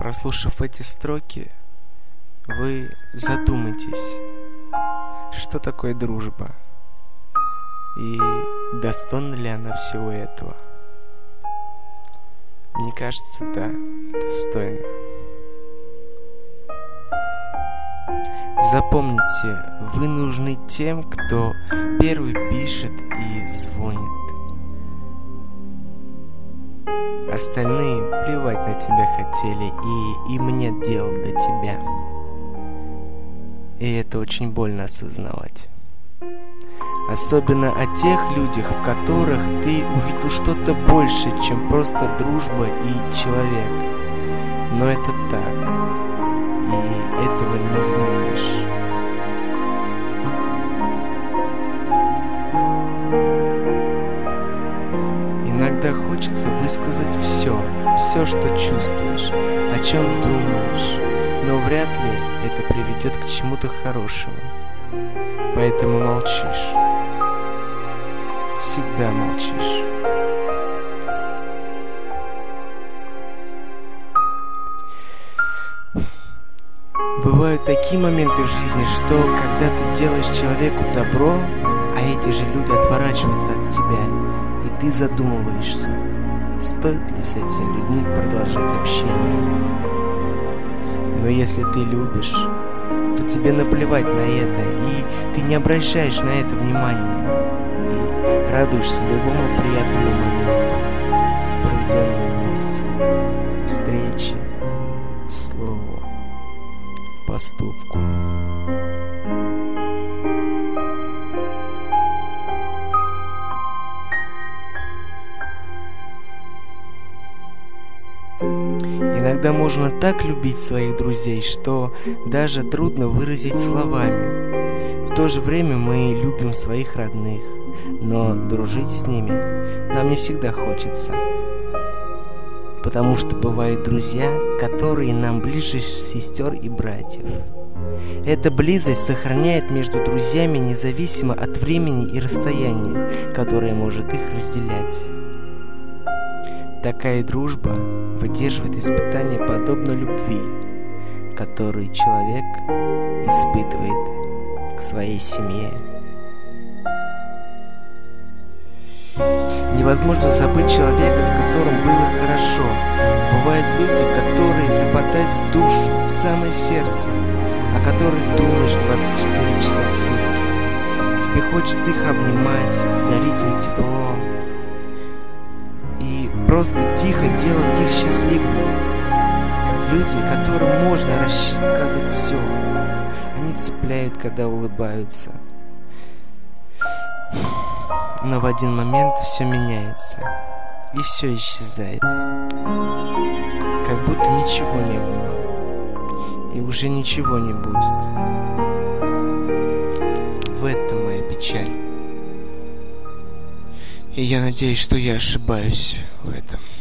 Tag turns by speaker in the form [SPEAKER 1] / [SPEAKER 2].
[SPEAKER 1] Прослушав эти строки, вы задумайтесь, что такое дружба и достойна ли она всего этого. Мне кажется, да, достойна. Запомните, вы нужны тем, кто первый пишет и звонит. Остальные плевать на тебя хотели, и им нет дела до тебя. И это очень больно осознавать. Особенно о тех людях, в которых ты увидел что-то больше, чем просто дружба и человек. Но это так, и этого не изменишь. Иногда хочется высказать все, что чувствуешь, о чем думаешь, но вряд ли это приведет к чему-то хорошему. Поэтому молчишь. Всегда молчишь. Бывают такие моменты в жизни, что когда ты делаешь человеку добро, а эти же люди отворачиваются от тебя, и ты задумываешься, стоит ли с этими людьми продолжать общение. Но если ты любишь, то тебе наплевать на это, и ты не обращаешь на это внимания, и радуешься любому приятному моменту, проведенному вместе, встрече, слову, поступку. Иногда можно так любить своих друзей, что даже трудно выразить словами. В то же время мы любим своих родных, но дружить с ними нам не всегда хочется. Потому что бывают друзья, которые нам ближе сестер и братьев. Эта близость сохраняет между друзьями независимо от времени и расстояния, которое может их разделять. Такая дружба выдерживает испытания подобно любви, которую человек испытывает к своей семье. Невозможно забыть человека, с которым было хорошо. Бывают люди, которые западают в душу, в самое сердце, о которых думаешь 24 часа в сутки. Тебе хочется их обнимать, дарить им тепло и просто тихо делать их счастливыми. Люди, которым можно рассказать все. Они цепляют, когда улыбаются. Но в один момент все меняется, и все исчезает. Как будто ничего не было, и уже ничего не будет. В этом моя печаль. И я надеюсь, что я ошибаюсь в этом.